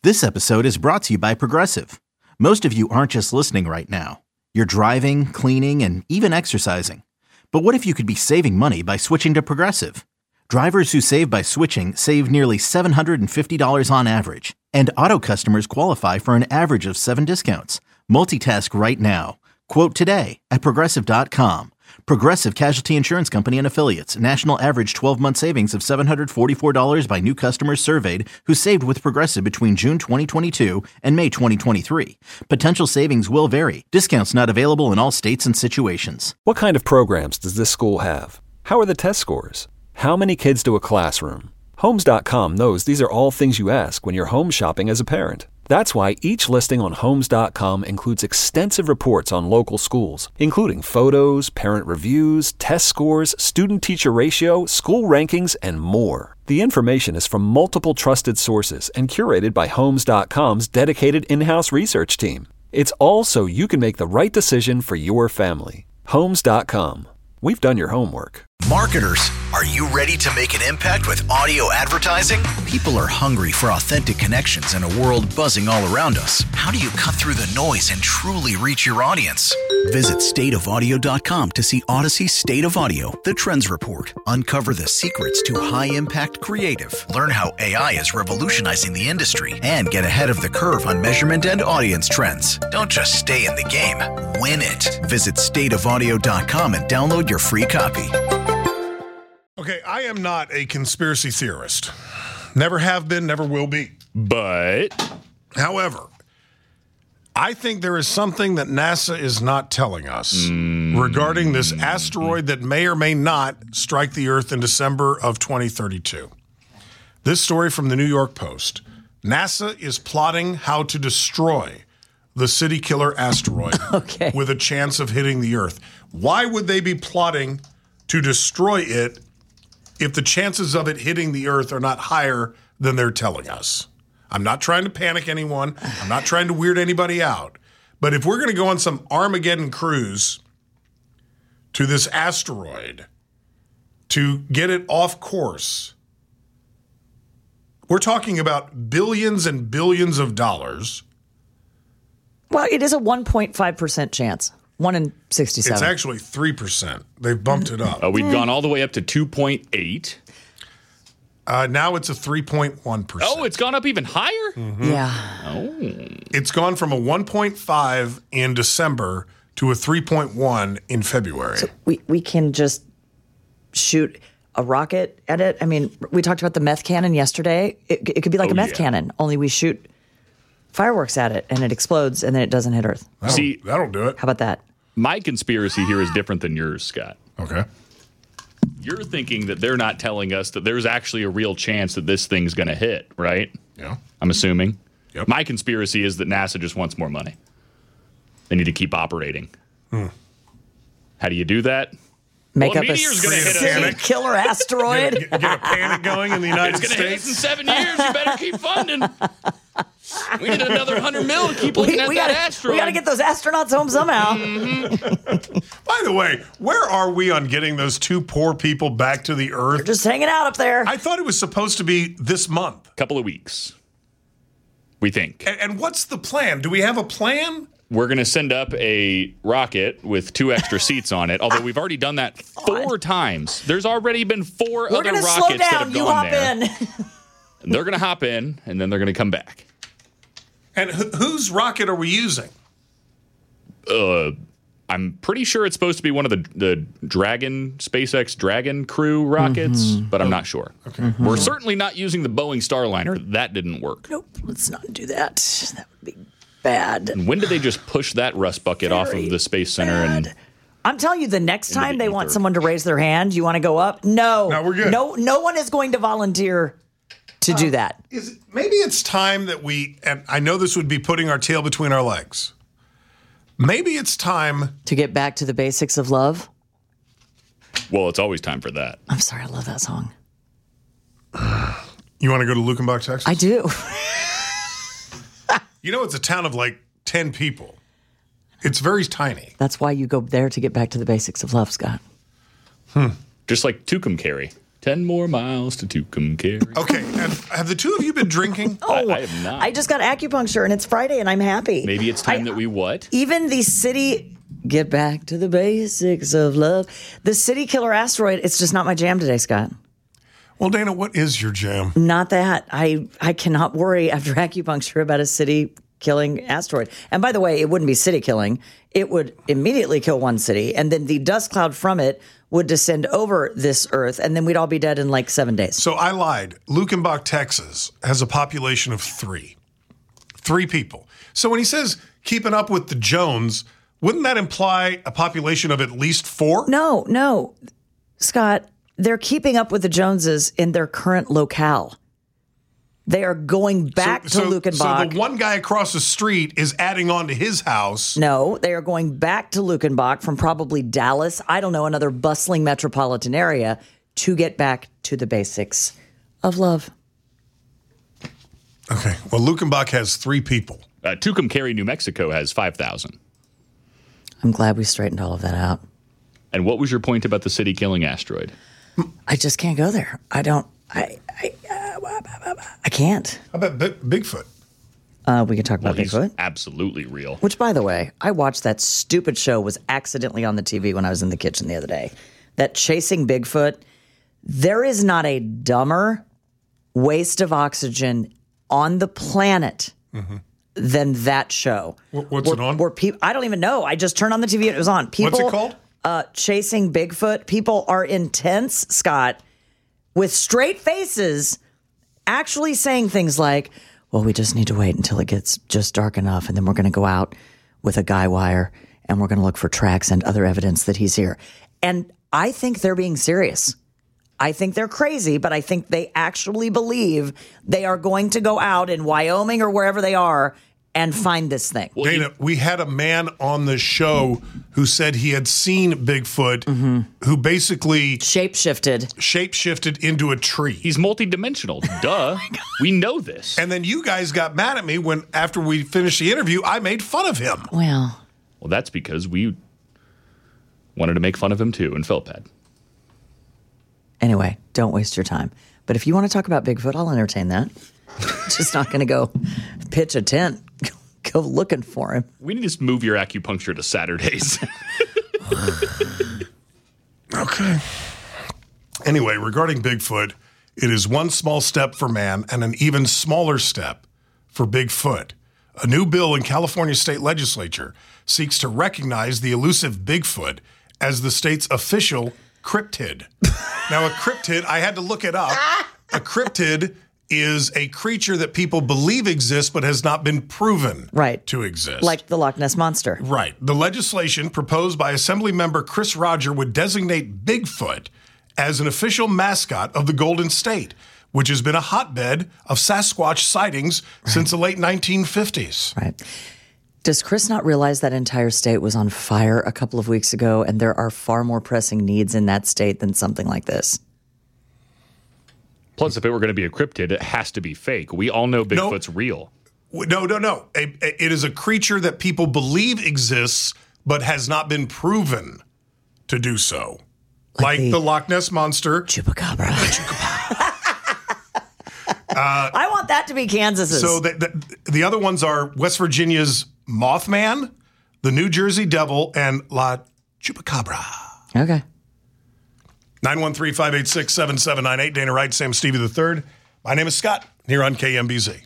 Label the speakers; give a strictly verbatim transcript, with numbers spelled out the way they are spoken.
Speaker 1: This episode is brought to you by Progressive. Most of you aren't just listening right now. You're driving, cleaning, and even exercising. But what if you could be saving money by switching to Progressive? Drivers who save by switching save nearly seven hundred fifty dollars on average. And auto customers qualify for an average of seven discounts. Multitask right now. Quote today at Progressive dot com. Progressive Casualty Insurance Company and Affiliates. National average twelve-month savings of seven hundred forty-four dollars by new customers surveyed who saved with Progressive between June twenty twenty-two and May twenty twenty-three. Potential savings will vary. Discounts not available in all states and situations.
Speaker 2: What kind of programs does this school have? How are the test scores? How many kids do a classroom? Homes dot com knows these are all things you ask when you're home shopping as a parent. That's why each listing on Homes dot com includes extensive reports on local schools, including photos, parent reviews, test scores, student-teacher ratio, school rankings, and more. The information is from multiple trusted sources and curated by Homes dot com's dedicated in-house research team. It's all so you can make the right decision for your family. Homes dot com. We've done your homework.
Speaker 3: Marketers, are you ready to make an impact with audio advertising? People are hungry for authentic connections in a world buzzing all around us. How do you cut through the noise and truly reach your audience? Visit state of audio dot com to see Odyssey State of Audio, the Trends Report. Uncover the secrets to high-impact creative. Learn how A I is revolutionizing the industry and get ahead of the curve on measurement and audience trends. Don't just stay in the game, win it. Visit state of audio dot com and download your free copy.
Speaker 4: Okay, I am not a conspiracy theorist. Never have been, never will be.
Speaker 5: But,
Speaker 4: however, I think there is something that NASA is not telling us mm. regarding this asteroid that may or may not strike the Earth in December of twenty thirty-two. This story from the New York Post. NASA is plotting how to destroy the city killer asteroid
Speaker 6: okay.
Speaker 4: with a chance of hitting the Earth. Why would they be plotting to destroy it if the chances of it hitting the Earth are not higher than they're telling us? I'm not trying to panic anyone. I'm not trying to weird anybody out. But if we're going to go on some Armageddon cruise to this asteroid to get it off course, we're talking about billions and billions of dollars.
Speaker 6: Well, it is a one point five percent chance. one in sixty-seven.
Speaker 4: It's actually three percent. They've bumped it up.
Speaker 5: Uh, we've gone all the way up to two point eight.
Speaker 4: Uh, now it's a three point one percent.
Speaker 5: Oh, it's gone up even higher?
Speaker 6: Mm-hmm. Yeah.
Speaker 5: Oh.
Speaker 4: It's gone from a one point five in December to a three point one in February.
Speaker 6: So we, we can just shoot a rocket at it. I mean, we talked about the meth cannon yesterday. It, it could be like
Speaker 5: oh,
Speaker 6: a meth
Speaker 5: yeah.
Speaker 6: cannon, only we shoot fireworks at it and it explodes and then it doesn't hit Earth.
Speaker 4: That'll,
Speaker 5: See,
Speaker 4: that'll do it.
Speaker 6: How about that?
Speaker 5: My conspiracy here is different than yours, Scott.
Speaker 4: Okay.
Speaker 5: You're thinking that they're not telling us that there's actually a real chance that this thing's going to hit, right?
Speaker 4: Yeah.
Speaker 5: I'm assuming.
Speaker 4: Yep.
Speaker 5: My conspiracy is that NASA just wants more money. They need to keep operating.
Speaker 4: Hmm.
Speaker 5: How do you do that?
Speaker 6: Make
Speaker 5: well,
Speaker 6: up a city killer asteroid.
Speaker 4: Get, get, get a panic going in the United
Speaker 5: States. It's going to hit us in seven years. You better keep funding. We need another hundred mil to keep looking
Speaker 6: we,
Speaker 5: at
Speaker 6: we
Speaker 5: that
Speaker 6: gotta,
Speaker 5: asteroid.
Speaker 6: We got to get those astronauts home somehow.
Speaker 5: Mm-hmm.
Speaker 4: By the way, where are we on getting those two poor people back to the Earth?
Speaker 6: They're just hanging out up there.
Speaker 4: I thought it was supposed to be this month.
Speaker 5: Couple of weeks, we think.
Speaker 4: And, and what's the plan? Do we have a plan?
Speaker 5: We're going to send up a rocket with two extra seats on it, although we've already done that four times. There's already been four
Speaker 6: We're
Speaker 5: other
Speaker 6: gonna
Speaker 5: rockets
Speaker 6: slow down.
Speaker 5: that have
Speaker 6: you
Speaker 5: gone
Speaker 6: hop
Speaker 5: there.
Speaker 6: in.
Speaker 5: They're going to hop in, and then they're going to come back.
Speaker 4: And wh- whose rocket are we using?
Speaker 5: Uh, I'm pretty sure it's supposed to be one of the the Dragon, SpaceX Dragon crew rockets,
Speaker 6: Mm-hmm.
Speaker 5: but I'm not sure.
Speaker 4: Okay.
Speaker 6: Mm-hmm.
Speaker 5: We're certainly not using the Boeing Starliner. That didn't work.
Speaker 6: Nope, let's not do that. That would be bad.
Speaker 5: And when did they just push that rust bucket
Speaker 6: Very
Speaker 5: off of the Space Center?
Speaker 6: bad.
Speaker 5: And
Speaker 6: I'm telling you, the next
Speaker 5: Into
Speaker 6: time
Speaker 5: the
Speaker 6: they want
Speaker 5: ether.
Speaker 6: someone to raise their hand, you want to go up? No.
Speaker 4: No, we're good.
Speaker 6: No, no one is going to volunteer to do that.
Speaker 4: Is it, maybe it's time that we, and I know this would be putting our tail between our legs. Maybe it's time
Speaker 6: To get back to the basics of love.
Speaker 5: well, it's always time for that.
Speaker 6: I'm sorry, I love that song.
Speaker 4: You want to go to Lukenbach, Texas?
Speaker 6: I do.
Speaker 4: You know, it's a town of like ten people. It's very tiny.
Speaker 6: That's why you go there to get back to the basics of love, Scott.
Speaker 5: Just like Tucumcari. Ten more miles to Tucumcari.
Speaker 4: Okay, and have the two of you been drinking?
Speaker 6: Oh,
Speaker 5: I, I have not.
Speaker 6: I just got acupuncture and it's Friday and I'm happy.
Speaker 5: Maybe it's time
Speaker 6: I-
Speaker 5: that we what?
Speaker 6: Even the city, get back to the basics of love. The city killer asteroid, it's just not my jam today, Scott.
Speaker 4: Well, Dana, what is your jam?
Speaker 6: Not that. I, I cannot worry after acupuncture about a city killing asteroid. And by the way, it wouldn't be city killing. It would immediately kill one city. And then the dust cloud from it would descend over this earth. And then we'd all be dead in like seven days.
Speaker 4: So I lied. Lukenbach, Texas has a population of three. Three people. So when he says keeping up with the Jones, wouldn't that imply a population of at least four?
Speaker 6: No, no. Scott, they're keeping up with the Joneses in their current locale. They are going back
Speaker 4: so,
Speaker 6: to
Speaker 4: so,
Speaker 6: Lukenbach.
Speaker 4: So the one guy across the street is adding on to his house.
Speaker 6: No, they are going back to Lukenbach from probably Dallas, I don't know, another bustling metropolitan area to get back to the basics of love.
Speaker 4: Okay. Well, Lukenbach has three people.
Speaker 5: Uh, Tucumcari, New Mexico has five thousand.
Speaker 6: I'm glad we straightened all of that out.
Speaker 5: And what was your point about the city killing asteroid?
Speaker 6: I just can't go there. I don't, I, I, uh, I can't.
Speaker 4: How about B- Bigfoot?
Speaker 6: Uh, we can talk
Speaker 5: Well,
Speaker 6: about
Speaker 5: he's
Speaker 6: Bigfoot.
Speaker 5: absolutely real.
Speaker 6: Which, by the way, I watched that stupid show, was accidentally on the T V when I was in the kitchen the other day. That Chasing Bigfoot. There is not a dumber waste of oxygen on the planet mm-hmm. than that show.
Speaker 4: What's
Speaker 6: where,
Speaker 4: it on?
Speaker 6: Where people, I don't even know. I just turned on the T V and it was on. People,
Speaker 4: What's it called?
Speaker 6: Uh, Chasing Bigfoot. People are intense, Scott, with straight faces, actually saying things like, well, we just need to wait until it gets just dark enough, and then we're going to go out with a guy wire, and we're going to look for tracks and other evidence that he's here. And I think they're being serious. I think they're crazy, but I think they actually believe they are going to go out in Wyoming or wherever they are and find this thing.
Speaker 4: Dana, we had a man on the show who said he had seen Bigfoot, mm-hmm. who basically
Speaker 6: Shape-shifted.
Speaker 4: shape-shifted into a tree.
Speaker 5: He's multidimensional. Duh. We know this.
Speaker 4: And then you guys got mad at me when, after we finished the interview, I made fun of him.
Speaker 6: Well,
Speaker 5: Well, that's because we wanted to make fun of him too and felt bad.
Speaker 6: anyway, don't waste your time. But if you want to talk about Bigfoot, I'll entertain that. Just not going to go pitch a tent, go looking for him.
Speaker 5: We need to move your acupuncture to Saturdays.
Speaker 4: Okay. Anyway, regarding Bigfoot, it is one small step for man and an even smaller step for Bigfoot. A new bill in California state legislature seeks to recognize the elusive Bigfoot as the state's official cryptid. Now, a cryptid, I had to look it up. A cryptid is a creature that people believe exists but has not been proven
Speaker 6: Right.
Speaker 4: to exist.
Speaker 6: Like the Loch Ness Monster.
Speaker 4: Right. The legislation proposed by Assembly Member Chris Roger would designate Bigfoot as an official mascot of the Golden State, which has been a hotbed of Sasquatch sightings right. since the late nineteen fifties.
Speaker 6: Right. Does Chris not realize that entire state was on fire a couple of weeks ago and there are far more pressing needs in that state than something like this?
Speaker 5: Plus, if it were going to be a cryptid, it has to be fake. We all know Bigfoot's
Speaker 4: no,
Speaker 5: real.
Speaker 4: No, no, no. A, a, it is a creature that people believe exists but has not been proven to do so. Like, like the, the Loch Ness Monster.
Speaker 6: Chupacabra. uh, I want that to be Kansas's.
Speaker 4: So the, the, the other ones are West Virginia's Mothman, the New Jersey Devil, and La Chupacabra.
Speaker 6: Okay.
Speaker 4: nine one three, five eight six, seven seven nine eight. Dana Wright, Sam Stevie the third. My name is Scott, here on K M B Z.